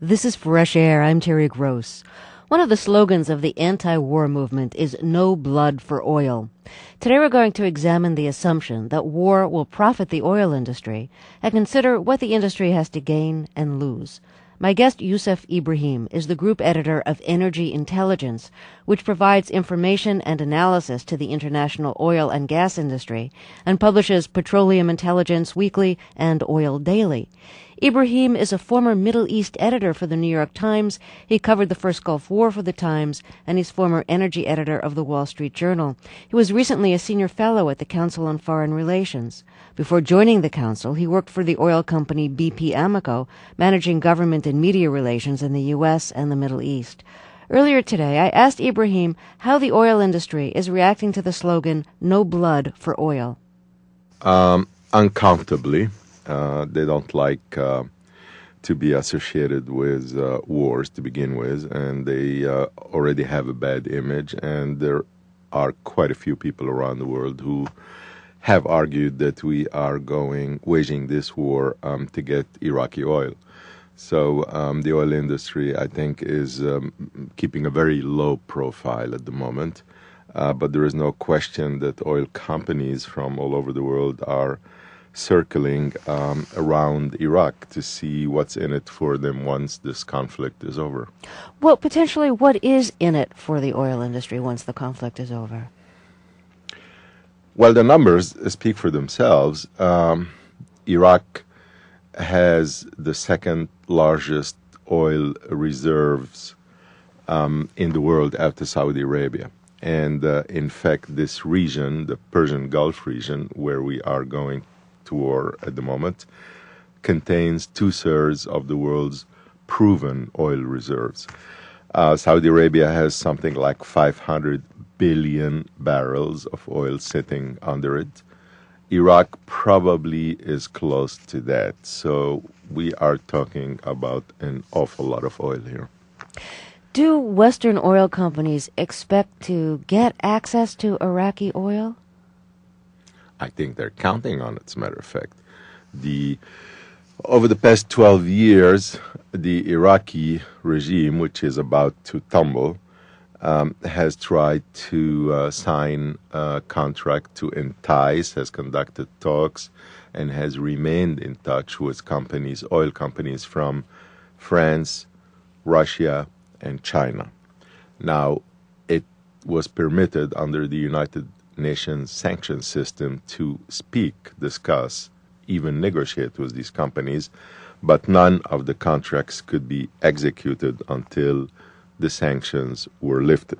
This is Fresh Air. I'm Terry Gross. One of the slogans of the anti-war movement is no blood for oil. Today we're going to examine the assumption that war will profit the oil industry and consider what the industry has to gain and lose. My guest, Yousef Ibrahim, is the group editor of Energy Intelligence, which provides information and analysis to the international oil and gas industry and publishes Petroleum Intelligence Weekly and Oil Daily. Ibrahim is a former Middle East editor for the New York Times. He covered the first Gulf War for the Times, and he's former energy editor of the Wall Street Journal. He was recently a senior fellow at the Council on Foreign Relations. Before joining the council, he worked for the oil company BP Amoco, managing government and media relations in the U.S. and the Middle East. Earlier today, I asked Ibrahim how the oil industry is reacting to the slogan, no blood for oil. Uncomfortably. They don't like to be associated with wars to begin with, and they already have a bad image, and there are quite a few people around the world who have argued that we are waging this war to get Iraqi oil. So the oil industry, I think, is keeping a very low profile at the moment, but there is no question that oil companies from all over the world are circling around Iraq to see what's in it for them once this conflict is over. Well, potentially, what is in it for the oil industry once the conflict is over? Well, the numbers speak for themselves. Iraq has the second largest oil reserves in the world after Saudi Arabia. And in fact, this region, the Persian Gulf region, where we are going to war at the moment, contains 2/3 of the world's proven oil reserves. Saudi Arabia has something like 500 billion barrels of oil sitting under it. Iraq probably is close to that. So we are talking about an awful lot of oil here. Do Western oil companies expect to get access to Iraqi oil? I think they're counting on it, as a matter of fact. Over the past 12 years, the Iraqi regime, which is about to tumble, has tried to sign a contract to entice, has conducted talks, and has remained in touch with oil companies from France, Russia, and China. Now, it was permitted under the United Nations sanction system to speak, discuss, even negotiate with these companies, but none of the contracts could be executed until the sanctions were lifted.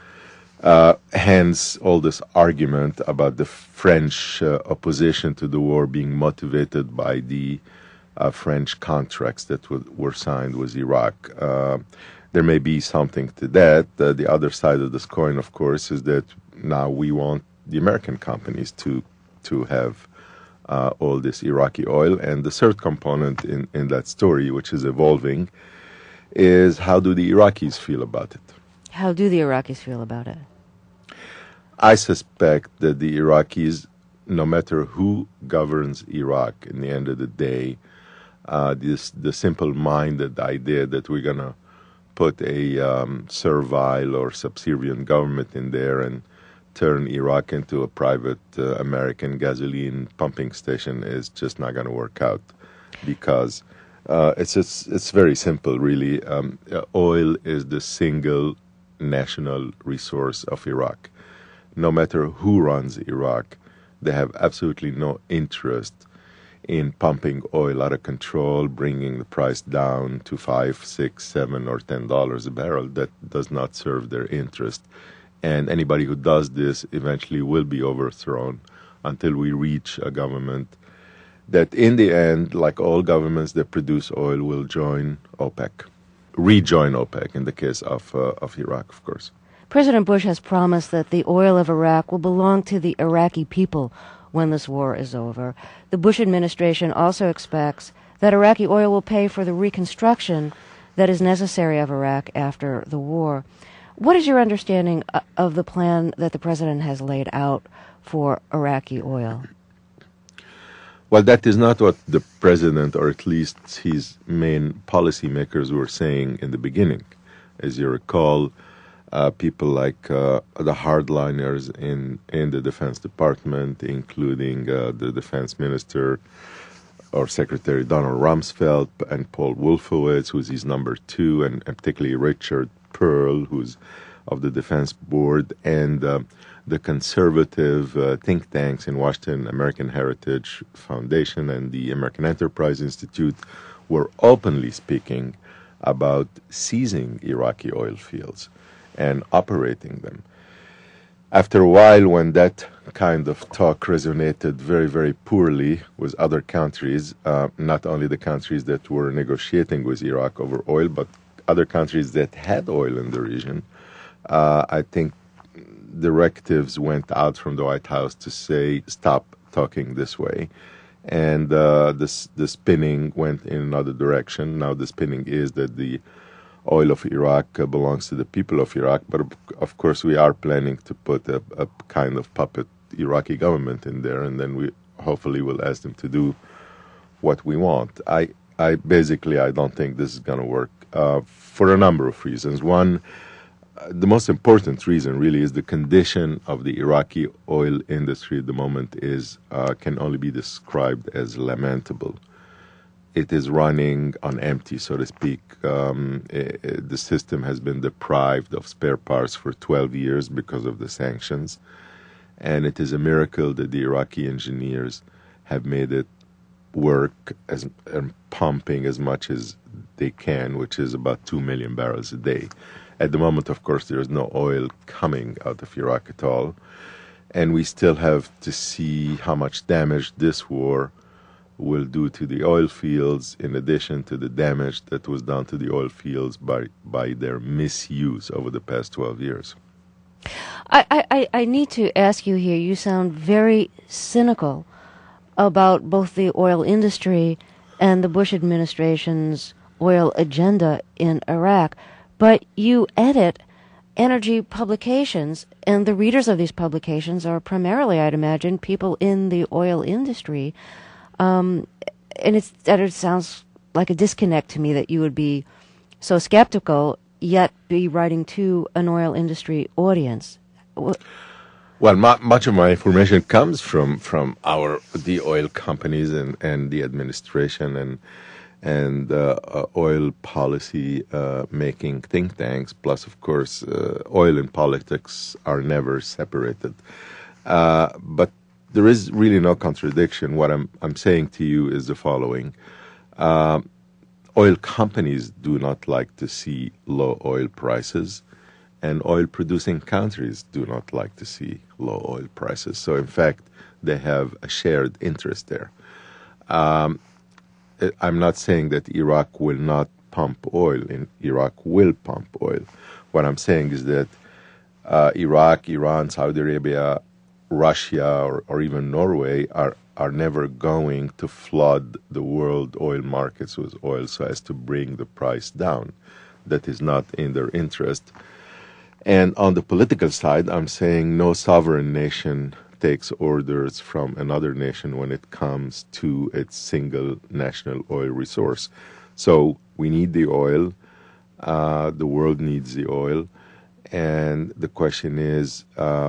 Hence, all this argument about the French opposition to the war being motivated by the French contracts that were signed with Iraq. There may be something to that. The other side of this coin, of course, is that now we want the American companies to have all this Iraqi oil. And the third component in that story, which is evolving, is how do the Iraqis feel about it? How do the Iraqis feel about it? I suspect that the Iraqis, no matter who governs Iraq, in the end of the day, the simple-minded idea that we're going to put a servile or subservient government in there and turn Iraq into a private American gasoline pumping station is just not going to work out, because it's very simple, really. Oil is the single national resource of Iraq. No matter who runs Iraq, they have absolutely no interest in pumping oil out of control, bringing the price down to $5, $6, $7, or $10 a barrel. That does not serve their interest. And anybody who does this eventually will be overthrown until we reach a government that, in the end, like all governments that produce oil, will rejoin OPEC, in the case of Iraq, of course. President Bush has promised that the oil of Iraq will belong to the Iraqi people when this war is over. The Bush administration also expects that Iraqi oil will pay for the reconstruction that is necessary of Iraq after the war. What is your understanding of the plan that the president has laid out for Iraqi oil? Well, that is not what the president, or at least his main policymakers, were saying in the beginning. As you recall, people like the hardliners in the Defense Department, including the Defense Minister or Secretary Donald Rumsfeld and Paul Wolfowitz, who's his number two, and particularly Richard Pearl, who's of the Defense Board, and the conservative think tanks in Washington, American Heritage Foundation and the American Enterprise Institute, were openly speaking about seizing Iraqi oil fields and operating them. After a while, when that kind of talk resonated very, very poorly with other countries, not only the countries that were negotiating with Iraq over oil, but other countries that had oil in the region, I think directives went out from the White House to say, stop talking this way. And the spinning went in another direction. Now the spinning is that the oil of Iraq belongs to the people of Iraq, but of course we are planning to put a kind of puppet Iraqi government in there, and then we hopefully will ask them to do what we want. I don't think this is going to work for a number of reasons. One, the most important reason really is the condition of the Iraqi oil industry at the moment can only be described as lamentable. It is running on empty, so to speak. The system has been deprived of spare parts for 12 years because of the sanctions, and it is a miracle that the Iraqi engineers have made it work and pumping as much as they can, which is about 2 million barrels a day. At the moment, of course, there is no oil coming out of Iraq at all, and we still have to see how much damage this war will do to the oil fields, in addition to the damage that was done to the oil fields by their misuse over the past 12 years. I need to ask you here, you sound very cynical about both the oil industry and the Bush administration's oil agenda in Iraq, but you edit energy publications, and the readers of these publications are primarily, I'd imagine, people in the oil industry. And it sounds like a disconnect to me that you would be so skeptical, yet be writing to an oil industry audience. Well, much of my information comes from the oil companies and the administration and oil policy making think tanks. Plus, of course, oil and politics are never separated. But there is really no contradiction. What I'm saying to you is the following. Oil companies do not like to see low oil prices, and oil-producing countries do not like to see low oil prices. So, in fact, they have a shared interest there. I'm not saying that Iraq will not pump oil. Iraq will pump oil. What I'm saying is that Iraq, Iran, Saudi Arabia, Russia, or even Norway are never going to flood the world oil markets with oil so as to bring the price down. That is not in their interest. And on the political side, I'm saying no sovereign nation takes orders from another nation when it comes to its single national oil resource. So we need the oil. The world needs the oil. And the question is,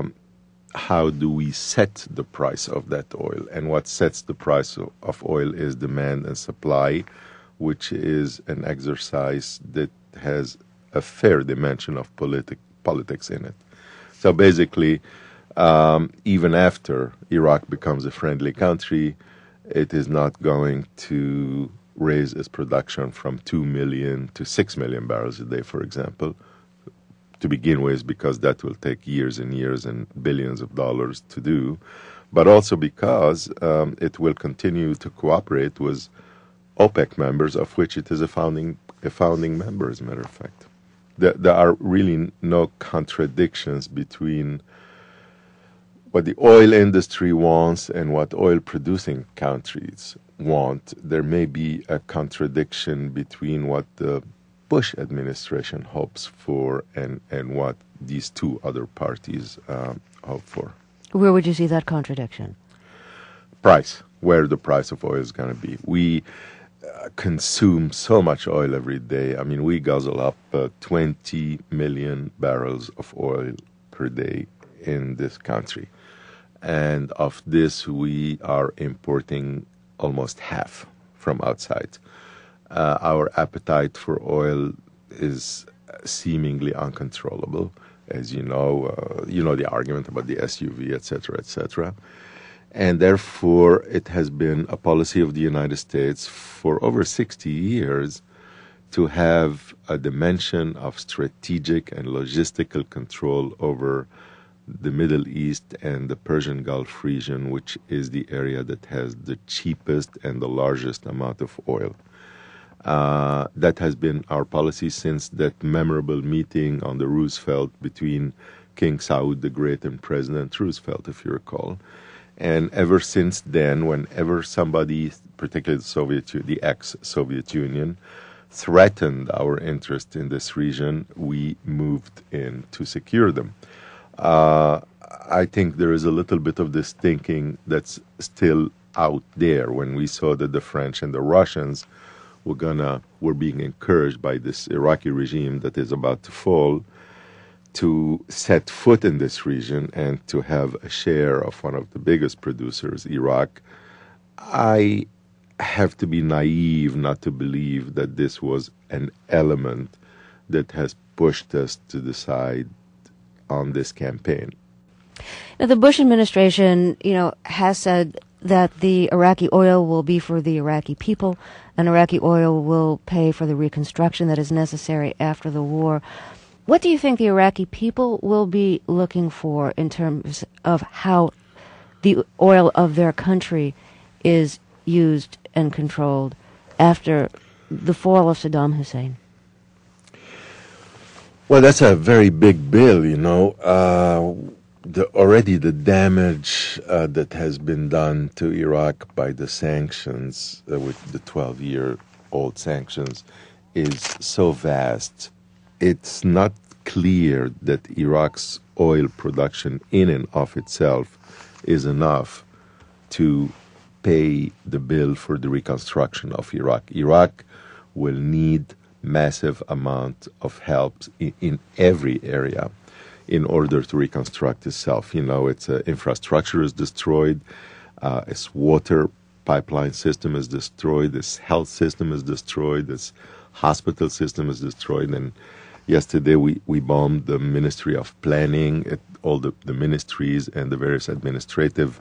how do we set the price of that oil? And what sets the price of oil is demand and supply, which is an exercise that has a fair dimension of politics in it. So basically, even after Iraq becomes a friendly country, it is not going to raise its production from 2 million to 6 million barrels a day, for example, to begin with, because that will take years and years and billions of dollars to do, but also because it will continue to cooperate with OPEC members, of which it is a founding member, as a matter of fact. There are really no contradictions between what the oil industry wants and what oil-producing countries want. There may be a contradiction between what the Bush administration hopes for and what these two other parties hope for. Where would you see that contradiction? Price. where the price of oil is going to be. We consume so much oil every day. I mean, we guzzle up 20 million barrels of oil per day in this country. And of this, we are importing almost half from outside. Our appetite for oil is seemingly uncontrollable. As you know the argument about the SUV, et cetera, et cetera. And therefore, it has been a policy of the United States for over 60 years to have a dimension of strategic and logistical control over the Middle East and the Persian Gulf region, which is the area that has the cheapest and the largest amount of oil. That has been our policy since that memorable meeting on the Roosevelt between King Saud the Great and President Roosevelt, if you recall. And ever since then, whenever somebody, particularly the ex-Soviet Union, threatened our interest in this region, we moved in to secure them. I think there is a little bit of this thinking that's still out there when we saw that the French and the Russians were being encouraged by this Iraqi regime that is about to fall to set foot in this region and to have a share of one of the biggest producers, Iraq. I have to be naive not to believe that this was an element that has pushed us to decide on this campaign. Now, the Bush administration, has said that the Iraqi oil will be for the Iraqi people, and Iraqi oil will pay for the reconstruction that is necessary after the war. What do you think the Iraqi people will be looking for in terms of how the oil of their country is used and controlled after the fall of Saddam Hussein? Well, that's a very big bill, already the damage that has been done to Iraq by the sanctions, with the 12-year-old sanctions, is so vast. It's not clear that Iraq's oil production in and of itself is enough to pay the bill for the reconstruction of Iraq. Iraq will need massive amount of help in every area in order to reconstruct itself. Its infrastructure is destroyed, its water pipeline system is destroyed, its health system is destroyed, its hospital system is destroyed. And yesterday we bombed the Ministry of Planning, all the ministries and the various administrative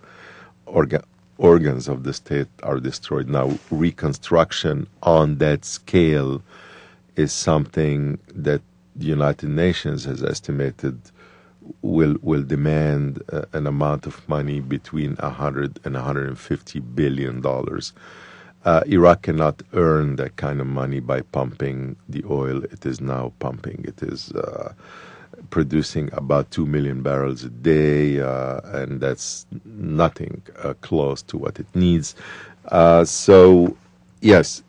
organs of the state are destroyed. Now, reconstruction on that scale is something that the United Nations has estimated will demand an amount of money between $100 and $150 billion. Iraq cannot earn that kind of money by pumping the oil it is now pumping. It is producing about 2 million barrels a day, and that's nothing close to what it needs. So, yes,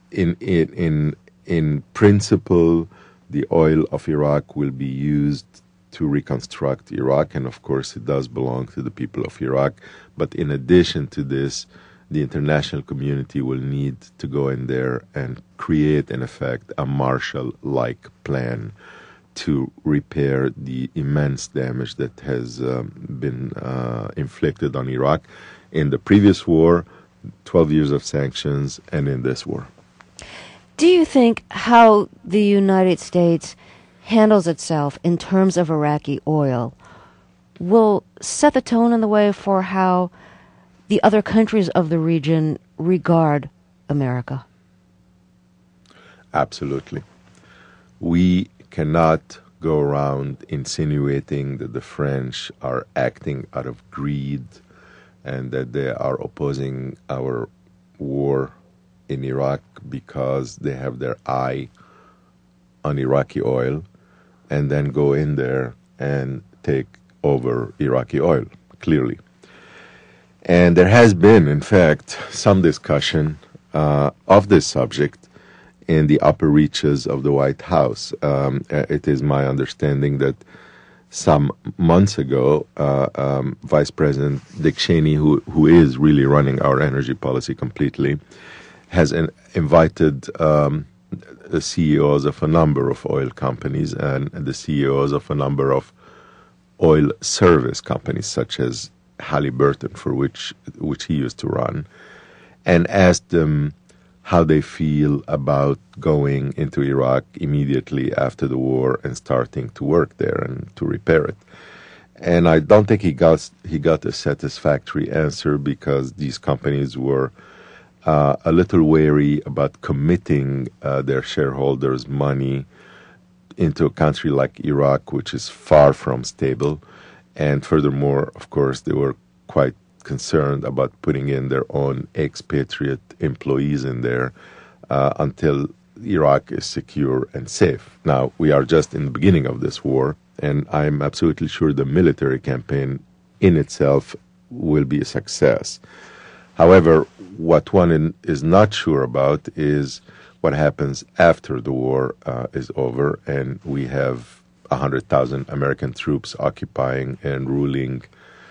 in principle, the oil of Iraq will be used to reconstruct Iraq, and of course it does belong to the people of Iraq. But in addition to this, the international community will need to go in there and create, in effect, a Marshall-like plan to repair the immense damage that has been inflicted on Iraq in the previous war, 12 years of sanctions, and in this war. Do you think how the United States handles itself in terms of Iraqi oil will set the tone in the way for how the other countries of the region regard America? Absolutely. We cannot go around insinuating that the French are acting out of greed and that they are opposing our war in Iraq because they have their eye on Iraqi oil and then go in there and take over Iraqi oil, clearly. And there has been, in fact, some discussion of this subject in the upper reaches of the White House. It is my understanding that some months ago, Vice President Dick Cheney, who is really running our energy policy completely, has invited the CEOs of a number of oil companies and the CEOs of a number of oil service companies, such as Halliburton, for which he used to run, and asked them how they feel about going into Iraq immediately after the war and starting to work there and to repair it. And I don't think he got a satisfactory answer, because these companies were a little wary about committing their shareholders' money into a country like Iraq, which is far from stable. And furthermore, of course, they were quite concerned about putting in their own expatriate employees in there until Iraq is secure and safe. Now, we are just in the beginning of this war, and I'm absolutely sure the military campaign in itself will be a success. However, what one is not sure about is what happens after the war is over and we have 100,000 American troops occupying and ruling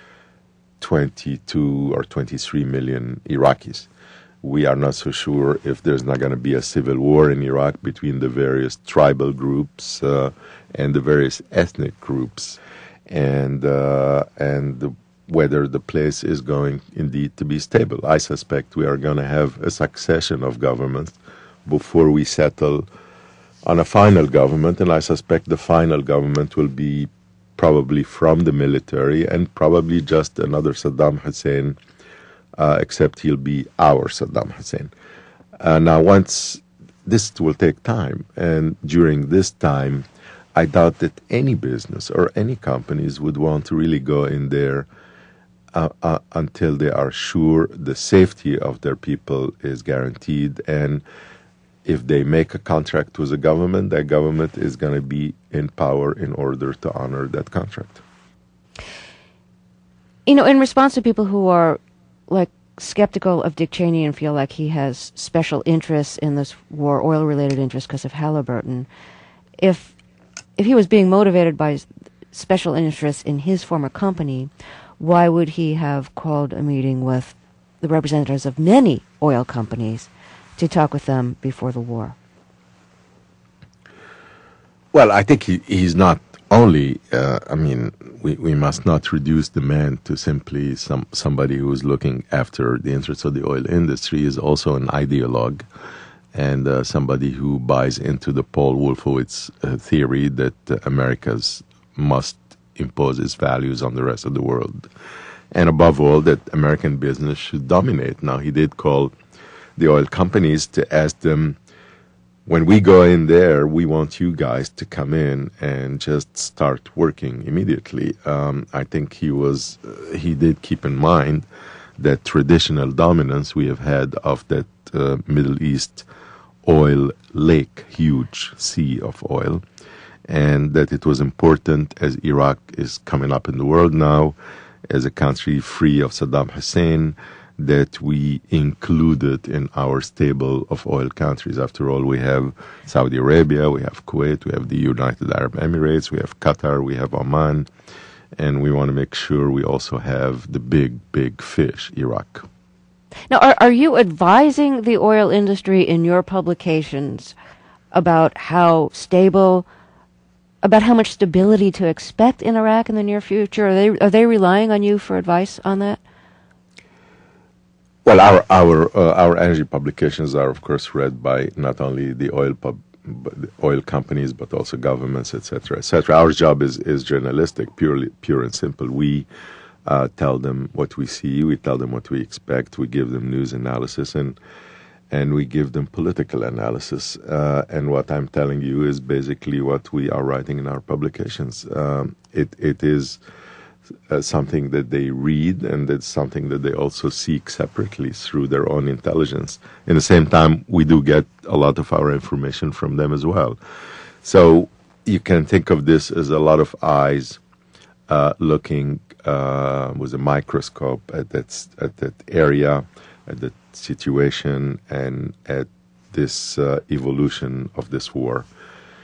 22 or 23 million Iraqis. We are not so sure if there's not going to be a civil war in Iraq between the various tribal groups and the various ethnic groups, and whether the place is going indeed to be stable. I suspect we are going to have a succession of governments before we settle on a final government, and I suspect the final government will be probably from the military and probably just another Saddam Hussein, except he'll be our Saddam Hussein. Now, once this will take time, and during this time, I doubt that any business or any companies would want to really go in there until they are sure the safety of their people is guaranteed. And if they make a contract with the government, that government is going to be in power in order to honor that contract. You know, in response to people who are like skeptical of Dick Cheney and feel like he has special interests in this war, oil-related interests because of Halliburton, if he was being motivated by special interests in his former company, why would he have called a meeting with the representatives of many oil companies to talk with them before the war? Well, I think he's not only, we must not reduce the man to simply somebody who is looking after the interests of the oil industry. He is also an ideologue and somebody who buys into the Paul Wolfowitz theory that Americas must impose its values on the rest of the world. And above all, that American business should dominate. Now, he did call the oil companies to ask them, when we go in there, we want you guys to come in and just start working immediately. I think he did keep in mind that traditional dominance we have had of that Middle East oil lake, huge sea of oil, and that it was important, as Iraq is coming up in the world now, as a country free of Saddam Hussein, that we included in our stable of oil countries. After all, we have Saudi Arabia, we have Kuwait, we have the United Arab Emirates, we have Qatar, we have Oman, and we want to make sure we also have the big, big fish, Iraq. Now, are you advising the oil industry in your publications about how stable, about how much stability to expect in Iraq in the near future? Are they relying on you for advice on that? Well, our energy publications are, of course, read by not only the oil companies but also governments, etc., etc. Our job is journalistic, pure and simple. We tell them what we see, we tell them what we expect, we give them news analysis, and we give them political analysis. And what I'm telling you is basically what we are writing in our publications. It is something that they read, and it's something that they also seek separately through their own intelligence. In the same time, we do get a lot of our information from them as well. So you can think of this as a lot of eyes looking with a microscope at that area, at that situation, and at this evolution of this war.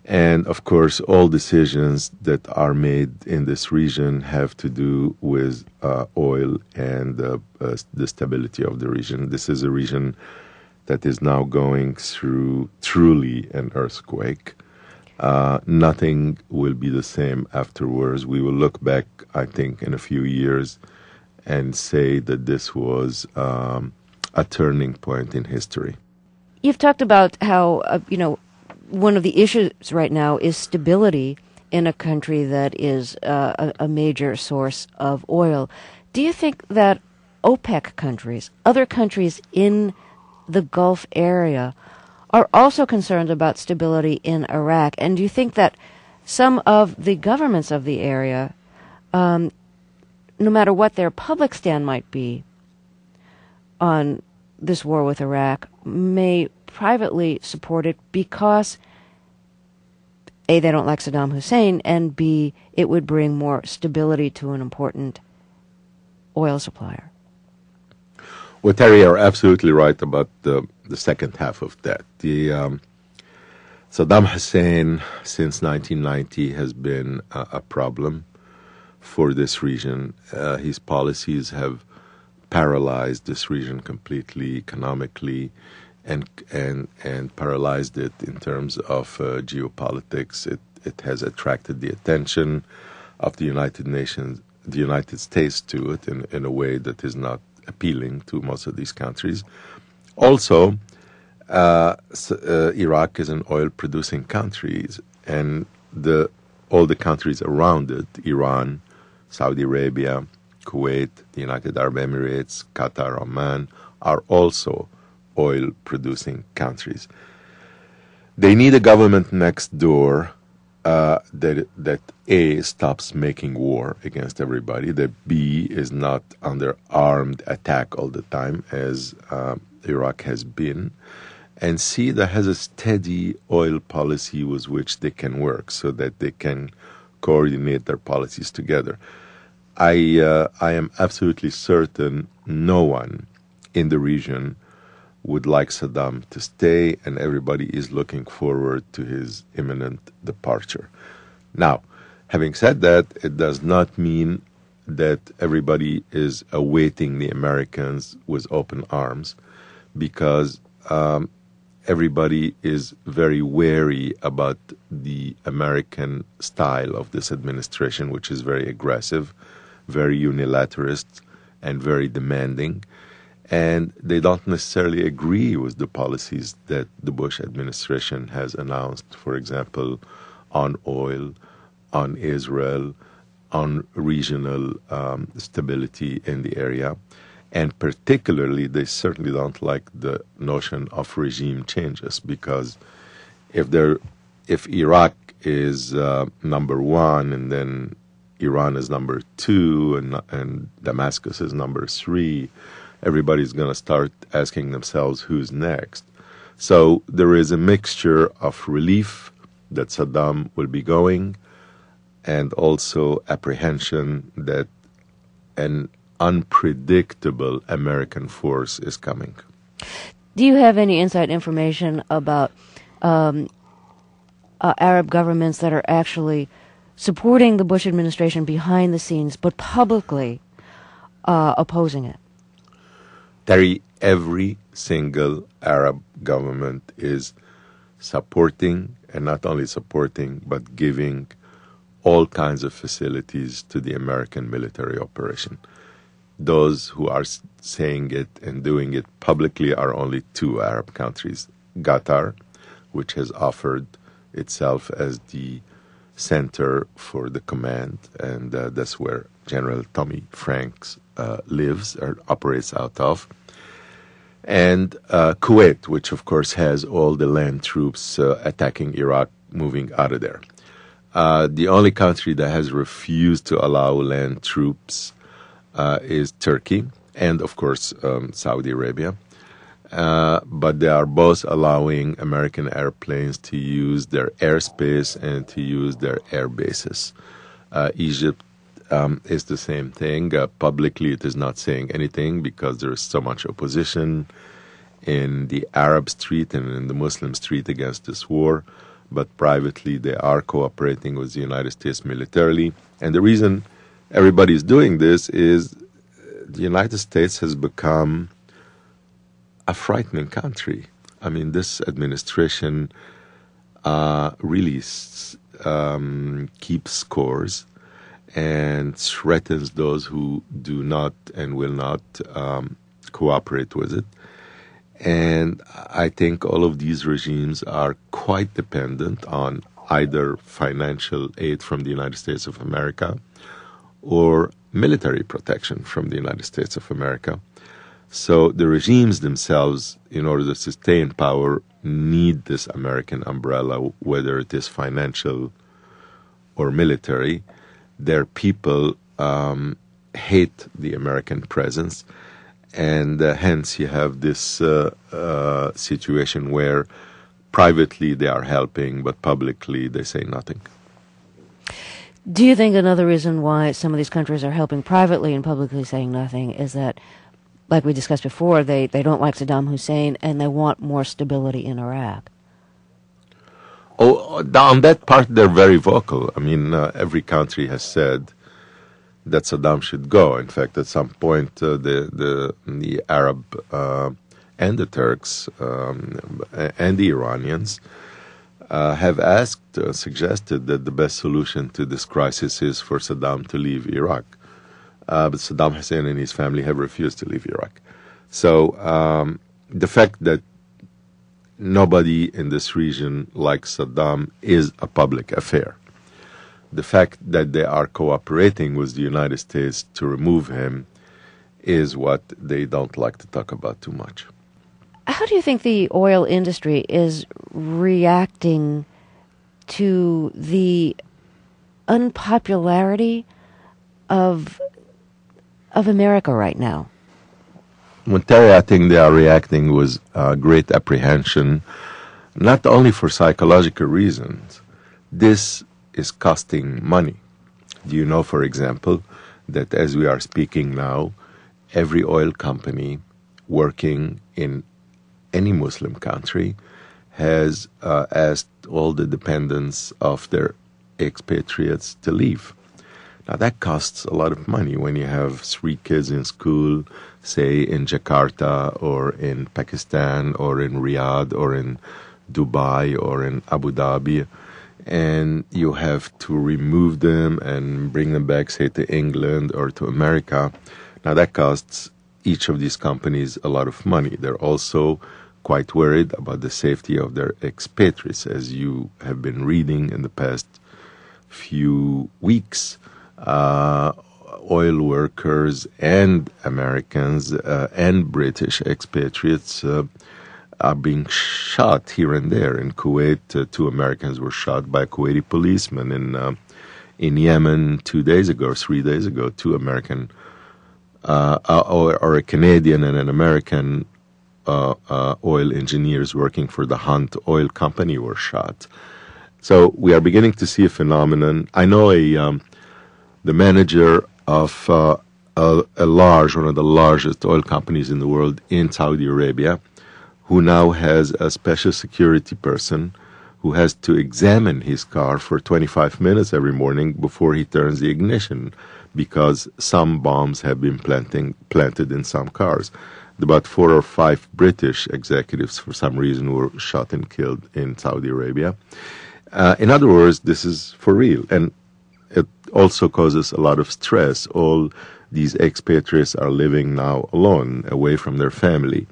And of course, all decisions that are made in this region have to do with oil and the stability of the region. This is a region that is now going through truly an earthquake. Nothing will be the same afterwards. We will look back, I think, in a few years and say that this was a turning point in history. You've talked about how, one of the issues right now is stability in a country that is a major source of oil. Do you think that OPEC countries, other countries in the Gulf area, are also concerned about stability in Iraq? And do you think that some of the governments of the area, no matter what their public stand might be on this war with Iraq, may privately support it because A, they don't like Saddam Hussein, and B, it would bring more stability to an important oil supplier? Well, Terry, you're absolutely right about the second half of that. Saddam Hussein, since 1990, has been a problem for this region. His policies have paralyzed this region completely economically, and paralyzed it in terms of geopolitics. It has attracted the attention of the United Nations, the United States to it in a way that is not appealing to most of these countries. Also, Iraq is an oil-producing country, and all the countries around it, Iran, Saudi Arabia, Kuwait, the United Arab Emirates, Qatar, Oman, are also oil-producing countries. They need a government next door that A, stops making war against everybody, that B, is not under armed attack all the time, as Iraq has been, and C, that has a steady oil policy with which they can work so that they can coordinate their policies together. I am absolutely certain no one in the region would like Saddam to stay, and everybody is looking forward to his imminent departure. Now, having said that, it does not mean that everybody is awaiting the Americans with open arms, because everybody is very wary about the American style of this administration, which is very aggressive, very unilateralist, and very demanding. And they don't necessarily agree with the policies that the Bush administration has announced, for example, on oil, on Israel, on regional stability in the area. And particularly, they certainly don't like the notion of regime changes, because if Iraq is number one, and then Iran is number two, and Damascus is number three, everybody's going to start asking themselves who's next. So there is a mixture of relief that Saddam will be going, and also apprehension that an unpredictable American force is coming. Do you have any inside information about Arab governments that are actually supporting the Bush administration behind the scenes, but publicly opposing it? Terry, every single Arab government is supporting, and not only supporting, but giving all kinds of facilities to the American military operation. Those who are saying it and doing it publicly are only two Arab countries. Qatar, which has offered itself as the center for the command, and that's where General Tommy Franks lives or operates out of. And Kuwait, which of course has all the land troops attacking Iraq moving out of there. The only country that has refused to allow land troops is Turkey, and of course Saudi Arabia. But they are both allowing American airplanes to use their airspace and to use their air bases. Egypt is the same thing. Publicly, it is not saying anything because there is so much opposition in the Arab street and in the Muslim street against this war. but privately they are cooperating with the United States militarily. And the reason everybody is doing this is the United States has become a frightening country. I mean, this administration really keeps scores and threatens those who do not and will not cooperate with it. And I think all of these regimes are quite dependent on either financial aid from the United States of America or military protection from the United States of America. So the regimes themselves, in order to sustain power, need this American umbrella, whether it is financial or military. Their people hate the American presence, and hence you have this situation where privately they are helping, but publicly they say nothing. Do you think another reason why some of these countries are helping privately and publicly saying nothing is that, like we discussed before, they don't like Saddam Hussein and they want more stability in Iraq? Oh, on that part, they're very vocal. I mean, every country has said that Saddam should go. In fact, at some point, the Arab and the Turks and the Iranians have suggested that the best solution to this crisis is for Saddam to leave Iraq. But Saddam Hussein and his family have refused to leave Iraq. So the fact that nobody in this region likes Saddam is a public affair. The fact that they are cooperating with the United States to remove him is what they don't like to talk about too much. How do you think the oil industry is reacting to the unpopularity of America right now? Terry, I think they are reacting with great apprehension, not only for psychological reasons. This is costing money. Do you know, for example, that as we are speaking now, every oil company working in any Muslim country has asked all the dependents of their expatriates to leave? Now, that costs a lot of money when you have 3 kids in school, say in Jakarta or in Pakistan or in Riyadh or in Dubai or in Abu Dhabi, and you have to remove them and bring them back, say, to England or to America. Now, that costs each of these companies a lot of money. They're also quite worried about the safety of their expatriates, as you have been reading in the past few weeks. Oil workers and Americans and British expatriates are being shot here and there. In Kuwait, 2 Americans were shot by a Kuwaiti policeman. In Yemen 2 days ago, 3 days ago, 2 American or a Canadian and an American oil engineers working for the Hunt Oil Company were shot. So we are beginning to see a phenomenon. I know the manager of one of the largest oil companies in the world in Saudi Arabia, who now has a special security person who has to examine his car for 25 minutes every morning before he turns the ignition, because some bombs have been planted in some cars. About 4 or 5 British executives, for some reason, were shot and killed in Saudi Arabia. In other words, this is for real. And it also causes a lot of stress. All these expatriates are living now alone, away from their family.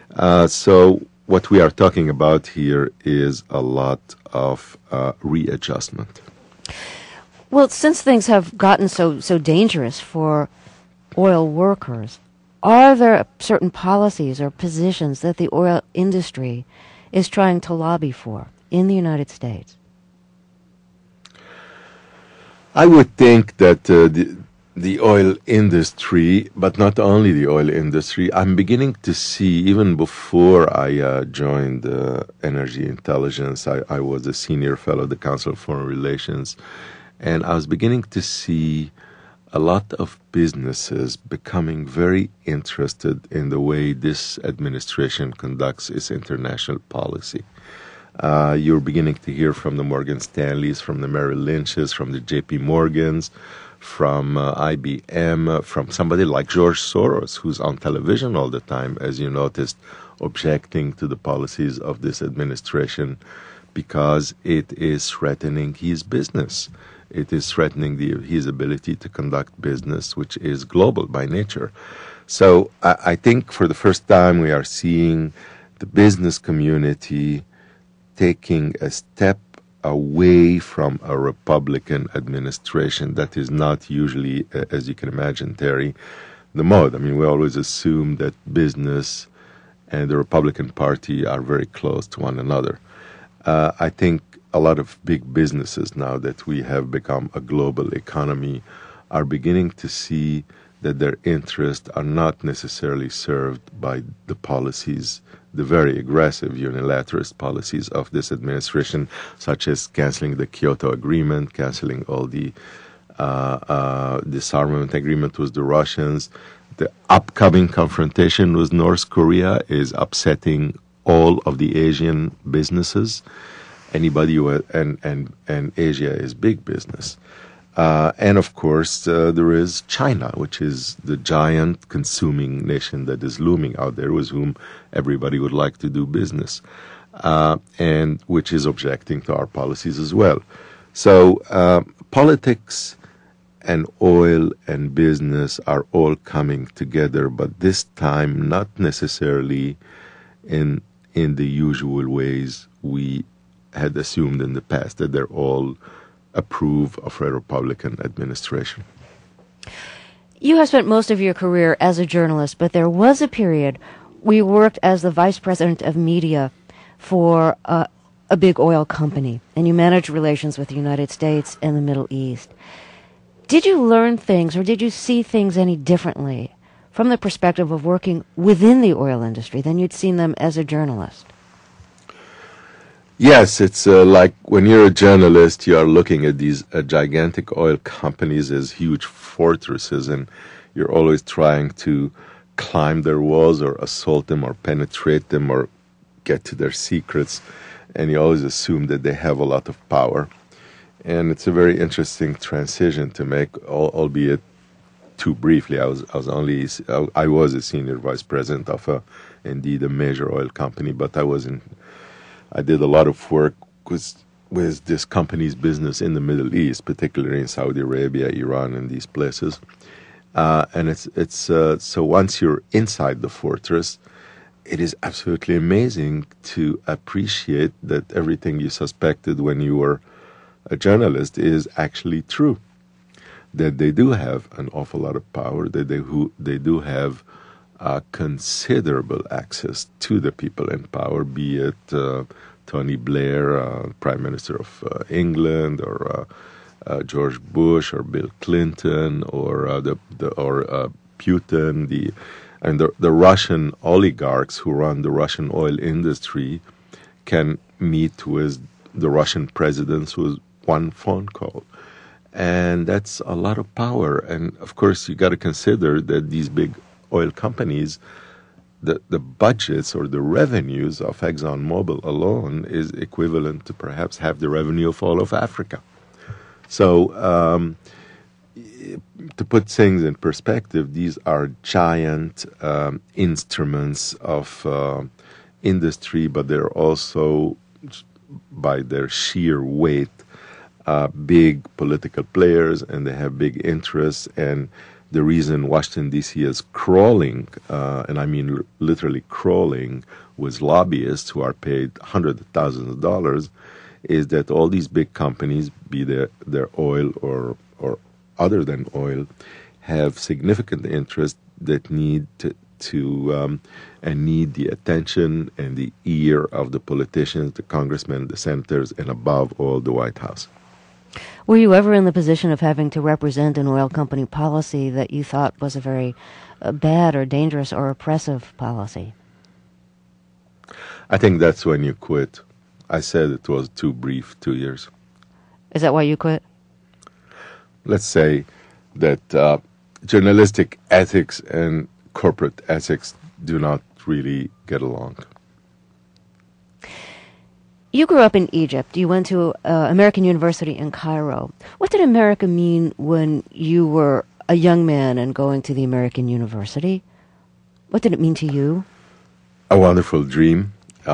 So what we are talking about here is a lot of readjustment. Well, since things have gotten so dangerous for oil workers, are there certain policies or positions that the oil industry is trying to lobby for in the United States? I would think that the oil industry, but not only the oil industry, I'm beginning to see, even before I joined Energy Intelligence, I was a senior fellow at the Council of Foreign Relations, and I was beginning to see a lot of businesses becoming very interested in the way this administration conducts its international policy. You're beginning to hear from the Morgan Stanleys, from the Merrill Lynches, from the JP Morgans, from IBM, from somebody like George Soros, who's on television all the time, as you noticed, objecting to the policies of this administration because it is threatening his business. It is threatening his ability to conduct business, which is global by nature. So I think for the first time we are seeing the business community taking a step away from a Republican administration. That is not usually, as you can imagine, Terry, the mode. I mean, we always assume that business and the Republican Party are very close to one another. I think a lot of big businesses, now that we have become a global economy, are beginning to see that their interests are not necessarily served by the policies, the very aggressive unilateralist policies of this administration, such as canceling the Kyoto Agreement, canceling all the disarmament agreement with the Russians. The upcoming confrontation with North Korea is upsetting all of the Asian businesses. Anybody who and Asia is big business. And of course, there is China, which is the giant consuming nation that is looming out there, with whom everybody would like to do business, and which is objecting to our policies as well. So politics and oil and business are all coming together, but this time not necessarily in the usual ways we had assumed in the past, that they're all approve of a Republican administration. You have spent most of your career as a journalist, but there was a period where you worked as the vice president of media for a big oil company, and you managed relations with the United States and the Middle East. Did you learn things, or did you see things any differently from the perspective of working within the oil industry than you'd seen them as a journalist? Yes, it's like when you're a journalist, you are looking at these gigantic oil companies as huge fortresses, and you're always trying to climb their walls or assault them or penetrate them or get to their secrets, and you always assume that they have a lot of power. And it's a very interesting transition to make, albeit too briefly. I was a senior vice president of indeed a major oil company, but I did a lot of work with this company's business in the Middle East, particularly in Saudi Arabia, Iran, and these places. And it's so once you're inside the fortress, it is absolutely amazing to appreciate that everything you suspected when you were a journalist is actually true. That they do have an awful lot of power. That they do have considerable access to the people in power, be it Tony Blair, Prime Minister of England, or George Bush, or Bill Clinton, or Putin, and the Russian oligarchs who run the Russian oil industry can meet with the Russian presidents with one phone call. And that's a lot of power. And of course, you got to consider that these big oil companies, the budgets or the revenues of ExxonMobil alone is equivalent to perhaps half the revenue of all of Africa. So to put things in perspective, these are giant instruments of industry, but they're also, by their sheer weight, big political players, and they have big interests. And the reason Washington, D.C. is crawling, and I mean literally crawling, with lobbyists who are paid hundreds of thousands of dollars, is that all these big companies, be their oil or other than oil, have significant interests that need and need the attention and the ear of the politicians, the congressmen, the senators, and above all, the White House. Were you ever in the position of having to represent an oil company policy that you thought was a very bad or dangerous or oppressive policy? I think that's when you quit. I said it was too brief, 2 years. Is that why you quit? Let's say that journalistic ethics and corporate ethics do not really get along. You grew up in Egypt. You went to American University in Cairo. What did America mean when you were a young man and going to the American University? What did it mean to you? A wonderful dream.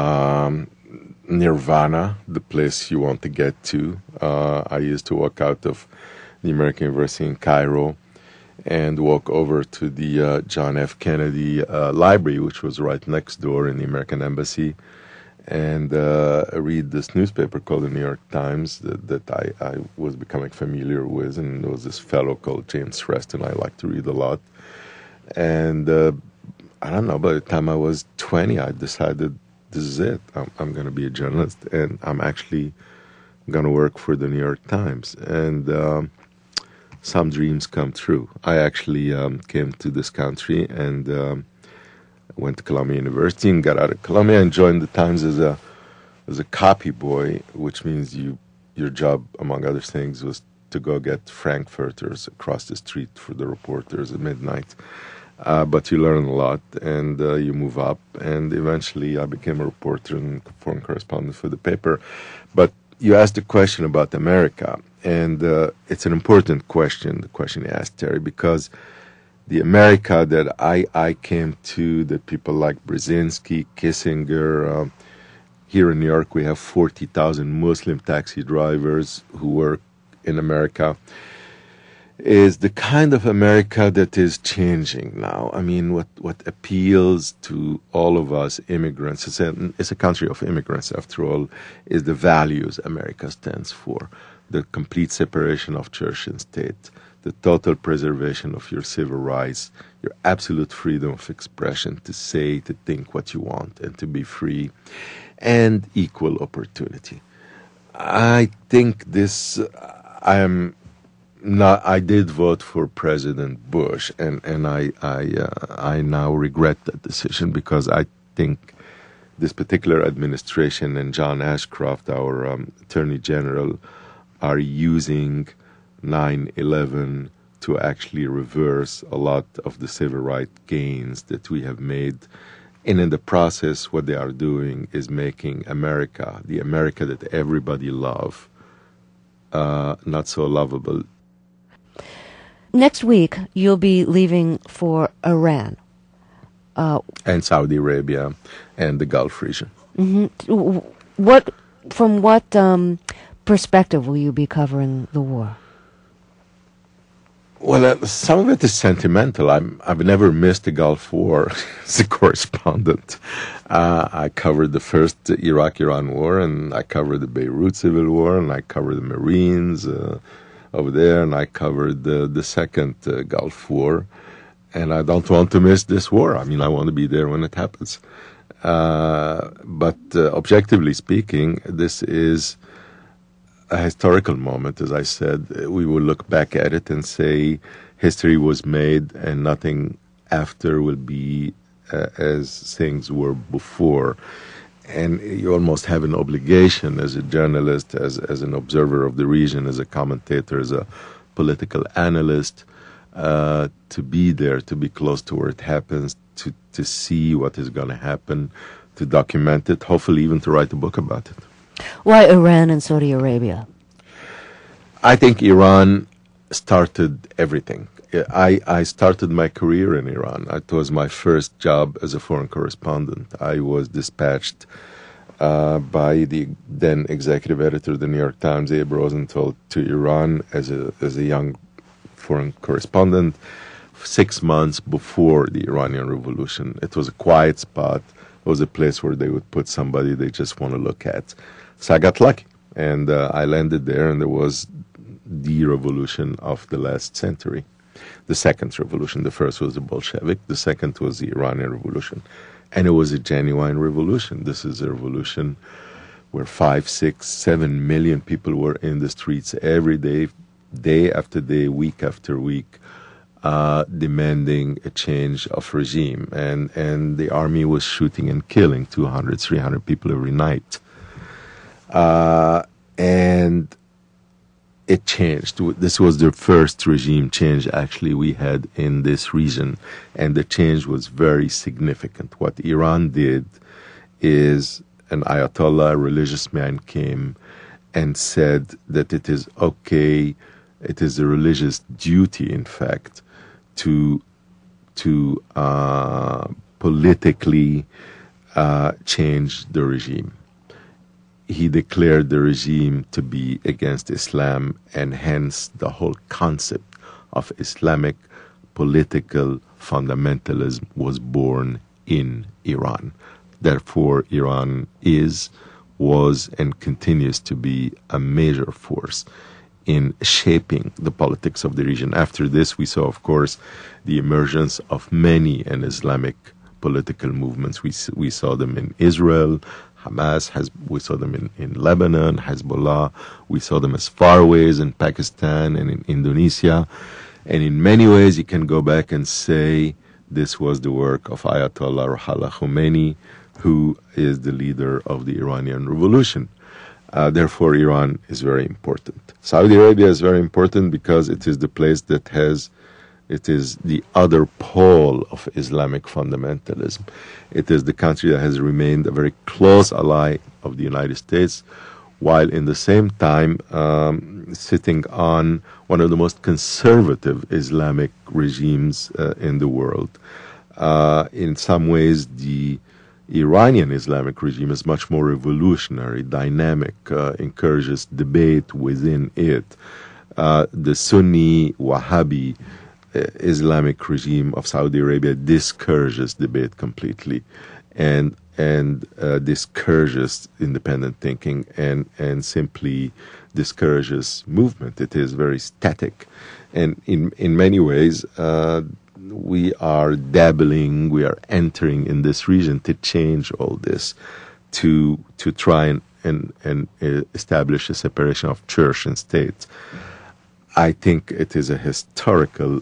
Nirvana, the place you want to get to. I used to walk out of the American University in Cairo and walk over to the John F. Kennedy Library, which was right next door in the American Embassy, and read this newspaper called the New York Times that I was becoming familiar with. And there was this fellow called James Reston I liked to read a lot. And I don't know, by the time I was 20, I decided this is it. I'm going to be a journalist, and I'm actually going to work for the New York Times. And some dreams come true. I actually came to this country and went to Columbia University and got out of Columbia and joined the Times as a copy boy, which means your job, among other things, was to go get frankfurters across the street for the reporters at midnight. But you learn a lot, and you move up, and eventually I became a reporter and foreign correspondent for the paper. But you asked a question about America, and it's an important question, the question you asked, Terry, because the America that I came to, that people like Brzezinski, Kissinger, here in New York we have 40,000 Muslim taxi drivers who work in America, is the kind of America that is changing now. I mean, what appeals to all of us immigrants, it's a country of immigrants after all, is the values America stands for. The complete separation of church and state, the total preservation of your civil rights, your absolute freedom of expression to say, to think what you want, and to be free, and equal opportunity. I think this, I did vote for President Bush, and I now regret that decision, because I think this particular administration and John Ashcroft, our Attorney General, are using 9/11 to actually reverse a lot of the civil rights gains that we have made. And in the process, what they are doing is making America, the America that everybody loves, not so lovable. Next week, you'll be leaving for Iran. And Saudi Arabia and the Gulf region. Mm-hmm. From what perspective will you be covering the war? Well, some of it is sentimental. I've never missed the Gulf War as a correspondent. I covered the first Iraq-Iran war, and I covered the Beirut Civil War, and I covered the Marines over there, and I covered the second Gulf War. And I don't want to miss this war. I mean, I want to be there when it happens. But objectively speaking, this is a historical moment. As I said, we will look back at it and say history was made and nothing after will be as things were before. And you almost have an obligation as a journalist, as an observer of the region, as a commentator, as a political analyst, to be there, to be close to where it happens, to see what is going to happen, to document it, hopefully even to write a book about it. Why Iran and Saudi Arabia? I think Iran started everything. I started my career in Iran. It was my first job as a foreign correspondent. I was dispatched by the then executive editor of the New York Times, Abe Rosenthal, to Iran as a young foreign correspondent 6 months before the Iranian Revolution. It was a quiet spot. It was a place where they would put somebody they just want to look at. So I got lucky, and I landed there, and there was the revolution of the last century. The second revolution. The first was the Bolshevik. The second was the Iranian Revolution. And it was a genuine revolution. This is a revolution where 5, 6, 7 million people were in the streets every day, day after day, week after week, demanding a change of regime. And the army was shooting and killing 200, 300 people every night. And it changed. This was the first regime change actually we had in this region, and the change was very significant. What Iran did is an Ayatollah, a religious man, came and said that it is okay, it is a religious duty, in fact, to politically change the regime. He declared the regime to be against Islam, and hence the whole concept of Islamic political fundamentalism was born in Iran. Therefore, Iran was, and continues to be a major force in shaping the politics of the region. After this, we saw, of course, the emergence of many Islamic political movements. We saw them in Israel, Hamas, we saw them in Lebanon, Hezbollah. We saw them as far away as in Pakistan and in Indonesia. And in many ways, you can go back and say this was the work of Ayatollah Ruhollah Khomeini, who is the leader of the Iranian Revolution. Therefore, Iran is very important. Saudi Arabia is very important because it is the place that it is the other pole of Islamic fundamentalism. It is the country that has remained a very close ally of the United States, while in the same time sitting on one of the most conservative Islamic regimes in the world. In some ways, the Iranian Islamic regime is much more revolutionary, dynamic, encourages debate within it. The Sunni Wahhabi Islamic regime of Saudi Arabia discourages debate completely and discourages independent thinking and simply discourages movement. It is very static. And in many ways, we are dabbling, we are entering in this region to change all this, to try and establish a separation of church and state. I think it is a historical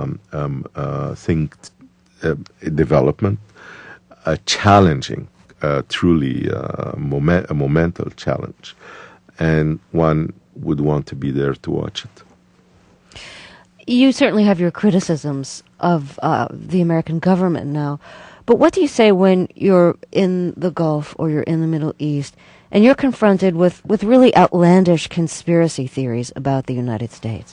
development, challenging, truly a monumental challenge, and one would want to be there to watch it. You certainly have your criticisms of the American government now, but what do you say when you're in the Gulf or you're in the Middle East and you're confronted with really outlandish conspiracy theories about the United States?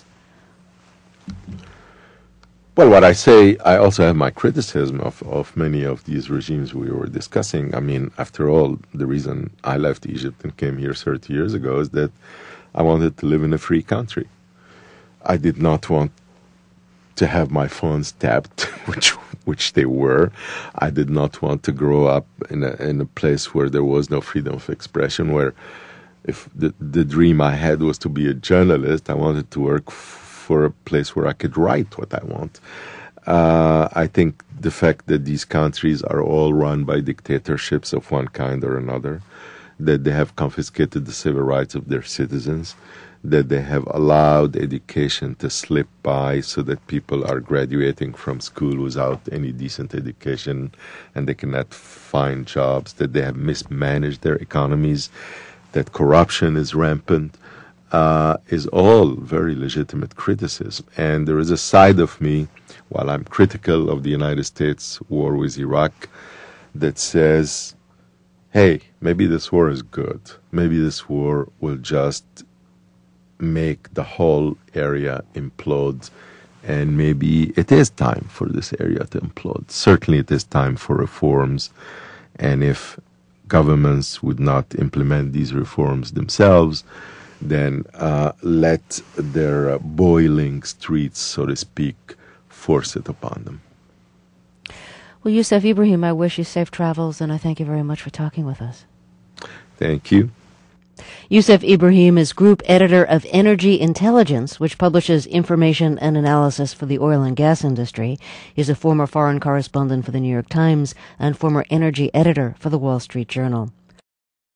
Well, what I say, I also have my criticism of many of these regimes we were discussing. I mean, after all, the reason I left Egypt and came here 30 years ago is that I wanted to live in a free country. I did not want to have my phones tapped, which they were. I did not want to grow up in a place where there was no freedom of expression, where if the dream I had was to be a journalist, I wanted to work for a place where I could write what I want. I think the fact that these countries are all run by dictatorships of one kind or another, that they have confiscated the civil rights of their citizens, that they have allowed education to slip by so that people are graduating from school without any decent education and they cannot find jobs, that they have mismanaged their economies, that corruption is rampant, is all very legitimate criticism. And there is a side of me, while I'm critical of the United States war with Iraq, that says, hey, maybe this war is good. Maybe this war will just make the whole area implode, and maybe it is time for this area to implode. Certainly it is time for reforms, and if governments would not implement these reforms themselves, then let their boiling streets, so to speak, force it upon them. Well, Youssef Ibrahim, I wish you safe travels, and I thank you very much for talking with us. Thank you. Youssef Ibrahim is group editor of Energy Intelligence, which publishes information and analysis for the oil and gas industry. He's a former foreign correspondent for the New York Times and former energy editor for the Wall Street Journal.